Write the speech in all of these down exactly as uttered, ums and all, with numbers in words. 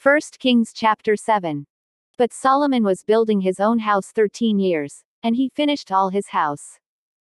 First Kings chapter seven. But Solomon was building his own house thirteen years, and he finished all his house.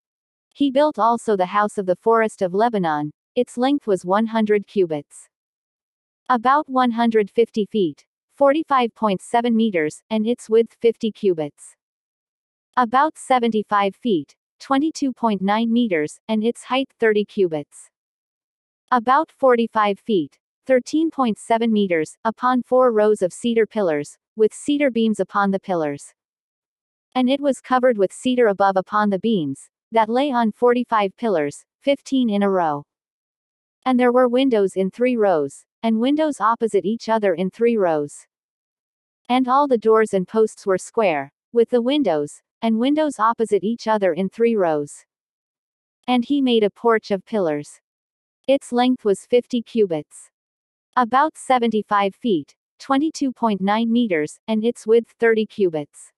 He built also the house of the forest of Lebanon. Its length was one hundred cubits, about one hundred fifty feet, forty-five point seven meters, and its width fifty cubits, about seventy-five feet, twenty-two point nine meters, and its height thirty cubits, about forty-five feet, thirteen point seven meters, upon four rows of cedar pillars, with cedar beams upon the pillars. And it was covered with cedar above upon the beams, that lay on forty-five pillars, fifteen in a row. And there were windows in three rows, and windows opposite each other in three rows. And all the doors and posts were square, with the windows, and windows opposite each other in three rows. And he made a porch of pillars. Its length was fifty cubits, about seventy-five feet, twenty-two point nine meters, and its width thirty cubits,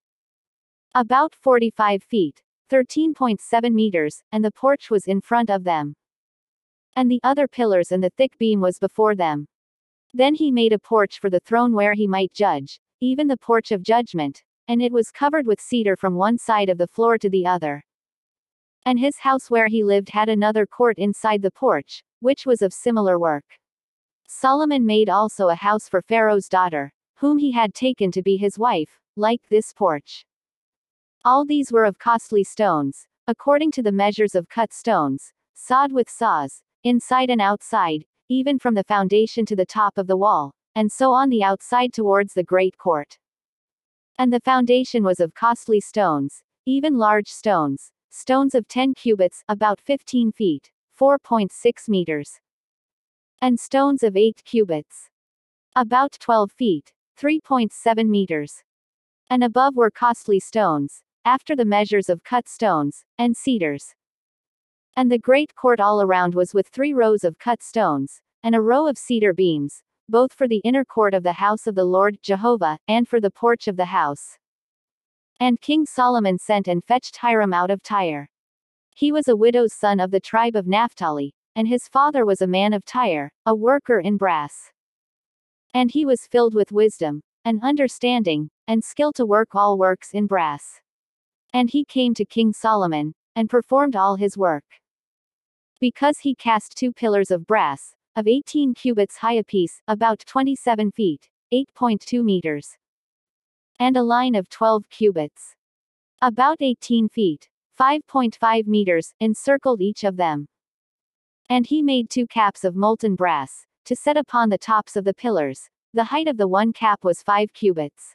about forty-five feet, thirteen point seven meters, and the porch was in front of them. And the other pillars and the thick beam was before them. Then he made a porch for the throne where he might judge, even the porch of judgment, and it was covered with cedar from one side of the floor to the other. And his house where he lived had another court inside the porch, which was of similar work. Solomon made also a house for Pharaoh's daughter, whom he had taken to be his wife, like this porch. All these were of costly stones, according to the measures of cut stones, sawed with saws, inside and outside, even from the foundation to the top of the wall, and so on the outside towards the great court. And the foundation was of costly stones, even large stones, stones of ten cubits, about fifteen feet, four point six meters. And stones of eight cubits, about twelve feet, three point seven meters. And above were costly stones, after the measures of cut stones, and cedars. And the great court all around was with three rows of cut stones, and a row of cedar beams, both for the inner court of the house of the Lord Jehovah, and for the porch of the house. And King Solomon sent and fetched Hiram out of Tyre. He was a widow's son of the tribe of Naphtali, and his father was a man of Tyre, a worker in brass. And he was filled with wisdom, and understanding, and skill to work all works in brass. And he came to King Solomon, and performed all his work. Because he cast two pillars of brass, of eighteen cubits high apiece, about twenty-seven feet, eight point two meters. And a line of twelve cubits, about eighteen feet, five point five meters, encircled each of them. And he made two caps of molten brass, to set upon the tops of the pillars. The height of the one cap was five cubits,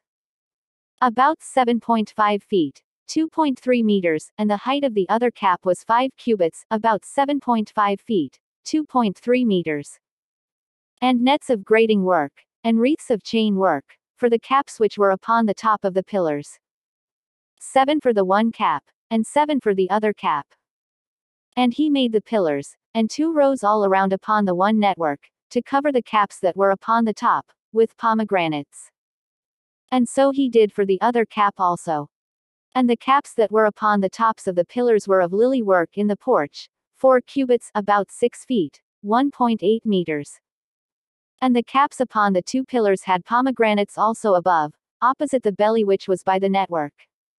about seven point five feet, two point three meters, and the height of the other cap was five cubits, about seven point five feet, two point three meters. And nets of grating work, and wreaths of chain work, for the caps which were upon the top of the pillars. Seven for the one cap, and seven for the other cap. And he made the pillars, and two rows all around upon the one network, to cover the caps that were upon the top, with pomegranates. And so he did for the other cap also. And the caps that were upon the tops of the pillars were of lily work in the porch, four cubits, about six feet, one point eight meters. And the caps upon the two pillars had pomegranates also above, opposite the belly which was by the network.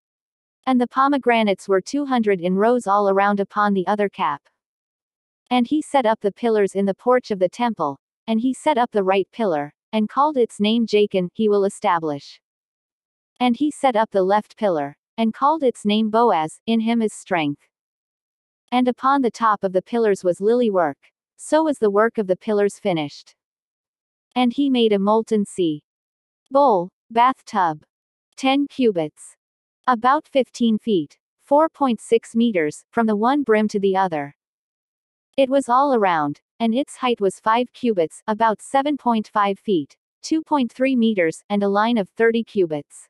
And the pomegranates were two hundred in rows all around upon the other cap. And he set up the pillars in the porch of the temple, and he set up the right pillar, and called its name Jachin, he will establish. And he set up the left pillar, and called its name Boaz, in him is strength. And upon the top of the pillars was lily work, so was the work of the pillars finished. And he made a molten sea bowl, bathtub, ten cubits, about fifteen feet, four point six meters, from the one brim to the other. It was all around, and its height was five cubits, about seven point five feet, two point three meters, and a line of thirty cubits,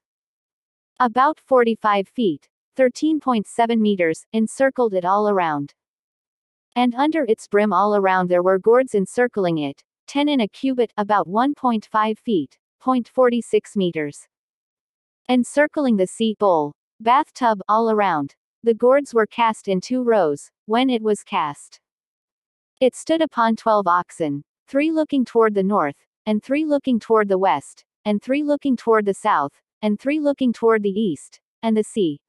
about forty-five feet, thirteen point seven meters, encircled it all around. And under its brim all around there were gourds encircling it, ten in a cubit, about one point five feet, zero point four six meters. Encircling the sea bowl, bathtub, all around. The gourds were cast in two rows, when it was cast. It stood upon twelve oxen, three looking toward the north, and three looking toward the west, and three looking toward the south, and three looking toward the east, and the sea.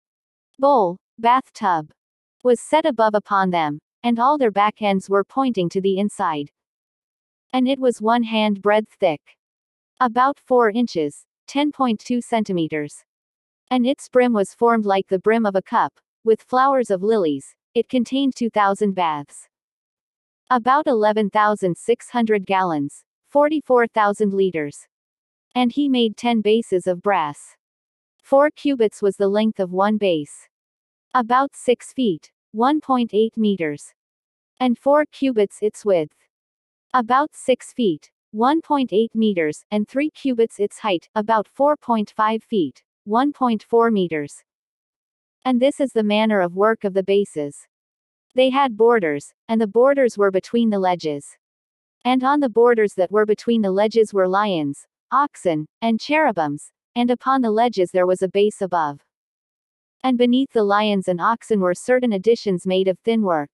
Bowl, bathtub, was set above upon them, and all their back ends were pointing to the inside. And it was one hand breadth thick, about four inches, ten point two centimeters. And its brim was formed like the brim of a cup, with flowers of lilies. It contained two thousand baths, about eleven thousand six hundred gallons, forty-four thousand liters. And he made ten bases of brass. Four cubits was the length of one base, about six feet, one point eight meters. And four cubits its width, about six feet, one point eight meters, and three cubits its height, about four point five feet, one point four meters. And this is the manner of work of the bases. They had borders, and the borders were between the ledges. And on the borders that were between the ledges were lions, oxen, and cherubims, and upon the ledges there was a base above. And beneath the lions and oxen were certain additions made of thin work.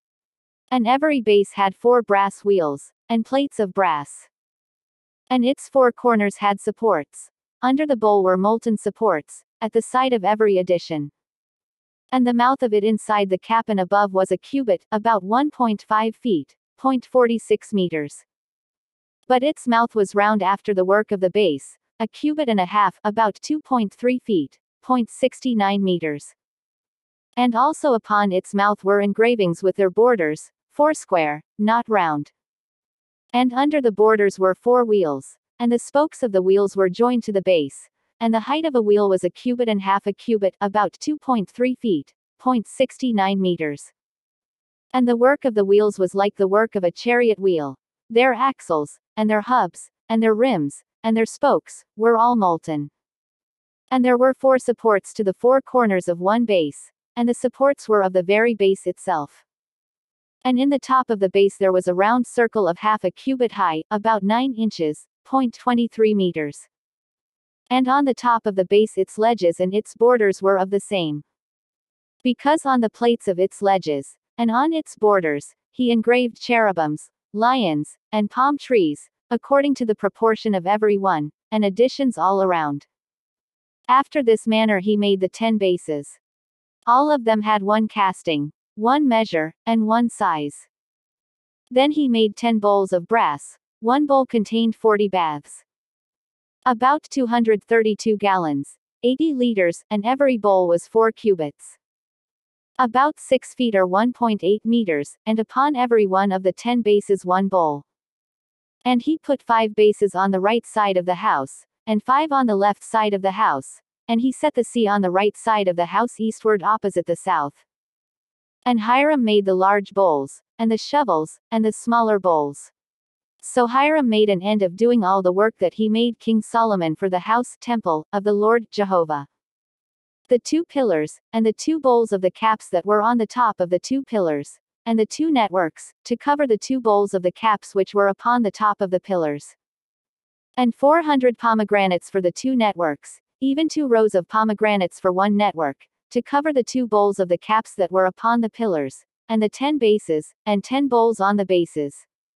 And every base had four brass wheels, and plates of brass. And its four corners had supports. Under the bowl were molten supports, at the side of every addition. And the mouth of it inside the capon above was a cubit, about one point five feet, zero point four six meters. But its mouth was round after the work of the base, a cubit and a half, about two point three feet, zero point six nine meters. And also upon its mouth were engravings with their borders, foursquare, not round. And under the borders were four wheels, and the spokes of the wheels were joined to the base, and the height of a wheel was a cubit and half a cubit, about two point three feet, zero point six nine meters. And the work of the wheels was like the work of a chariot wheel. Their axles, and their hubs, and their rims, and their spokes, were all molten. And there were four supports to the four corners of one base, and the supports were of the very base itself. And in the top of the base there was a round circle of half a cubit high, about nine inches, zero point two three meters. And on the top of the base its ledges and its borders were of the same. Because on the plates of its ledges, and on its borders, he engraved cherubims, lions, and palm trees, according to the proportion of every one, and additions all around. After this manner he made the ten bases. All of them had one casting, one measure, and one size. Then he made ten bowls of brass. One bowl contained forty baths, about two hundred thirty-two gallons, eighty liters, and every bowl was four cubits, about six feet or one point eight meters, and upon every one of the ten bases one bowl. And he put five bases on the right side of the house, and five on the left side of the house, and he set the sea on the right side of the house eastward opposite the south. And Hiram made the large bowls, and the shovels, and the smaller bowls. So Hiram made an end of doing all the work that he made King Solomon for the house temple of the Lord Jehovah. The two pillars, and the two bowls of the caps that were on the top of the two pillars, and the two networks, to cover the two bowls of the caps which were upon the top of the pillars. And four hundred pomegranates for the two networks, even two rows of pomegranates for one network, to cover the two bowls of the caps that were upon the pillars, and the ten bases, and ten bowls on the bases.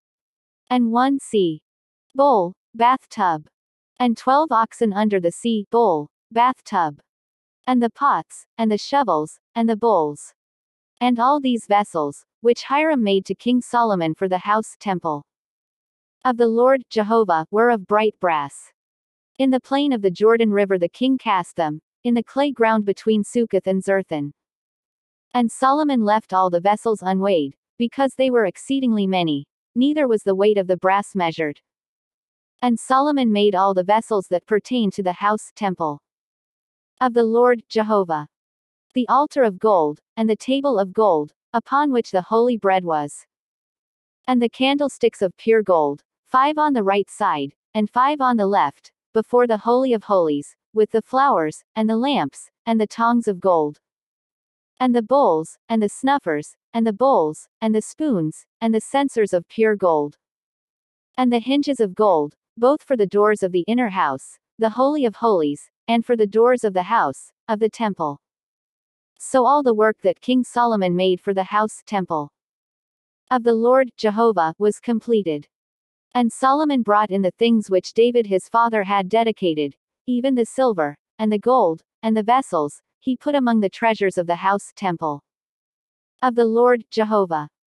And one sea bowl, bathtub, and twelve oxen under the sea bowl, bathtub, and the pots, and the shovels, and the bowls, and all these vessels, which Hiram made to King Solomon for the house temple of the Lord Jehovah, were of bright brass. In the plain of the Jordan River the king cast them, in the clay ground between Succoth and Zerthan. And Solomon left all the vessels unweighed, because they were exceedingly many, neither was the weight of the brass measured. And Solomon made all the vessels that pertain to the house temple of the Lord Jehovah, the altar of gold, and the table of gold, upon which the holy bread was, and the candlesticks of pure gold, five on the right side, and five on the left, before the Holy of Holies, with the flowers, and the lamps, and the tongs of gold, and the bowls, and the snuffers, and the bowls, and the spoons, and the censers of pure gold, and the hinges of gold, both for the doors of the inner house, the Holy of Holies, and for the doors of the house, of the temple. So all the work that King Solomon made for the house temple of the Lord Jehovah was completed. And Solomon brought in the things which David his father had dedicated, even the silver, and the gold, and the vessels, he put among the treasures of the house temple of the Lord Jehovah.